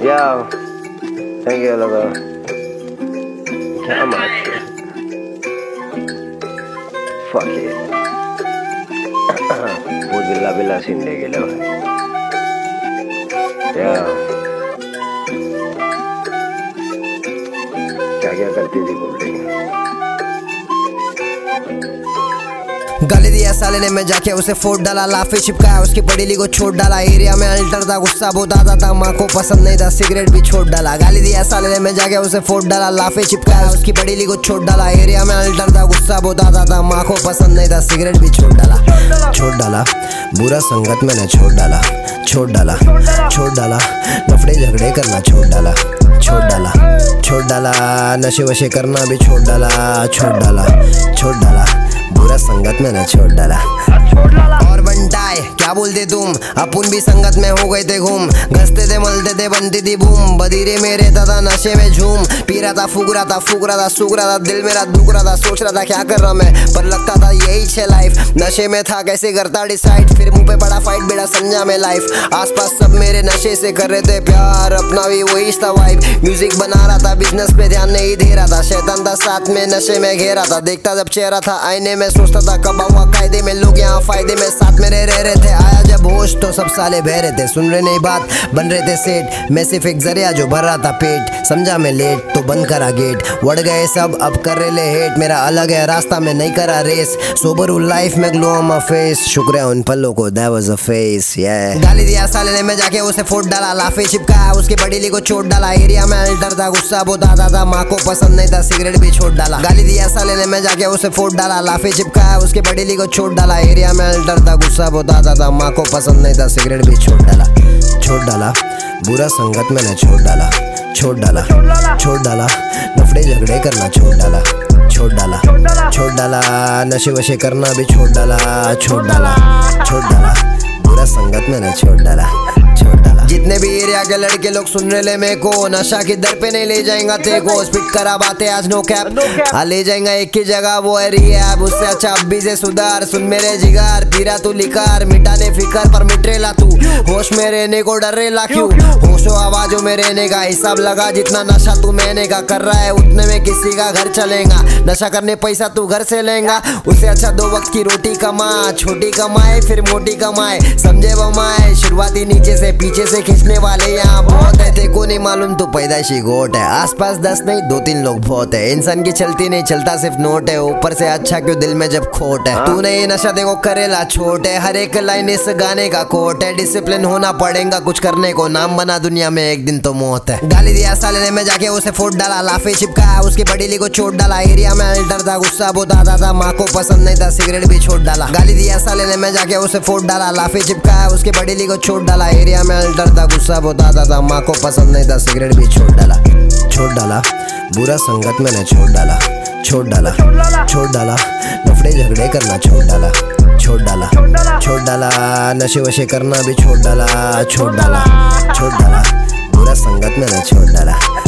Yo, thank you logo. How much? Fuck it. वो बिल्ला बिल्ला सीन ले गेलो है। Yo, क्या करती थी बोल रही है। गाली दिया साले ने, मैं जाके उसे फोड़ डाला, लाफे चिपकाया उसकी पड़ीली को छोड़ डाला। एरिया में अल्टर था, गुस्सा बहुत आता था, माँ को पसंद नहीं था, सिगरेट भी छोड़ डाला। गाली दिया साले ने, मैं जाके उसे फोड़ डाला, लाफे चिपकाया उसकी पड़ीली को छोड़ डाला। एरिया में अल्टर था, गुस्सा बहुत आता था, माँ को पसंद नहीं था, सिगरेट भी छोड़ डाला। बुरा संगत मैंने छोड़ डाला, लफड़े झगड़े करना छोड़ डाला, नशे वशे करना भी छोड़ डाला, बुरा संगत मैंने छोड़ डाला। और बनटाए क्या बोलते तुम, अपन भी संगत में हो गए थे घूम, घसते थे मलते थे बनती थी बूम, बदीरे में रहता था नशे में झूम, पी रहा था फूक रहा था, सूख रहा था, दिल मेरा दुख रहा था, सोच रहा था क्या कर रहा मैं, पर लगता था यही छे लाइफ, नशे में था कैसे करता डिसाइड, फिर मुंह पे बड़ा फाइट बेड़ा समझा मैं लाइफ, आसपास सब मेरे नशे से कर रहे थे प्यार, अपना भी वही था वाइब, म्यूजिक बना रहा था, बिजनेस पे ध्यान नहीं दे रहा था, शैतान था साथ में नशे में घेरा था, देखता जब चेहरा था आईने में, सोचता था कब हुआ कायदे में, लोग यहाँ फायदे में साथ मेरे रह रहे थे, आया जब होश तो सब साले बह रहे थे, सुन रहे नहीं बात बन रहे थे सेठ, मैं सिर्फ एक जरिया जो भर रहा था पेट, समझा मैं लेट तो बंद करा गेट, बढ़ गए सब अब कर रहे ले हेट, मेरा अलग है रास्ता में नहीं करा रेस, सोबर हूँ लाइफ में ग्लो ऑन माय फेस, शुक्र है उन पलों को that was a face yeah। गाली दिया साले ने, मैं जाके उसे फोड़ डाला, लाफे चिपकाया उसकी बड़ीली को छोड़ डाला, एरिया में अल्टर था, गुस्सा बहुत आता था, माँ को पसंद नहीं था, सिगरेट भी छोड़ डाला। गाली दिया साले ने, मैं जाके उसे फोड़ डाला, लाफे चिपकाया उसकी बड़ीली को छोड़ डाला, एरिया में अल्टर था, गुस्सा बहुत आता था, माँ को पसंद नहीं था, सिगरेट भी छोड़ डाला, बुरा संगत मैंने छोड़ डाला, लफड़े झगड़े करना छोड़ डाला, नशे वशे करना भी छोड़ डाला, बुरा संगत मैंने छोड़ डाला। जितने भी एरिया के लड़के लोग सुन रहे ले मेरे को, नशा की दर पे नहीं ले जाएगा तेरे को, स्पिट करा बातें आज नो कैप, ले जाएगा एक ही जगह वो है रिहैब, उससे अच्छा अभी से सुधार, सुन मेरे जिगार, पीरा तू लिकार, मिटाने फिकर पर मिटरेला तू, होश में रहने को डर रेला क्यों, होशो आवाजों में रहने का हिसाब लगा, जितना नशा तू मैंने का कर रहा है उतने में किसी का घर चलेगा, नशा करने पैसा तू घर से लेगा, उससे अच्छा 2 वक्त की रोटी कमा, छोटी कमाए फिर मोटी कमाए, समझे बमाए, शुरुआती नीचे से पीछे से खींचने वाले यहाँ बहुत है, देखो नहीं मालूम तो पैदाइशी गोट है, आसपास 10 नहीं 2-3 लोग बहुत है, इंसान की चलती नहीं चलता सिर्फ नोट है, ऊपर से अच्छा क्यों दिल में जब खोट है, तू नहीं नशा देखो करेला छोट है, हर एक लाइन इस गाने का कोट है, डिसिप्लिन होना पड़ेगा कुछ करने को, नाम बना दुनिया में एक दिन तो मौत है। गाली दिया साले ने, मैं जाके उसे फोड़ डाला, लाफे चिपकाया उसकी बड़ीली को छोड़ डाला, एरिया में अल्टर था, गुस्सा बहुत आता था, माँ को पसंद नहीं था, सिगरेट भी छोड़ डाला। गाली दिया साले ने, मैं जाके उसे फोड़ डाला, लाफे चिपकाया उसकी बड़ीली को छोड़ डाला, एरिया में अल्टर था, गुस्सा बहुत आता था, माँ को पसंद नहीं था, सिगरेट भी छोड़ डाला, बुरा संगत मैंने छोड़ डाला, लफड़े झगड़े करना छोड़ डाला, नशे वशे करना भी छोड़ डाला, बुरा संगत मैंने छोड़ डाला।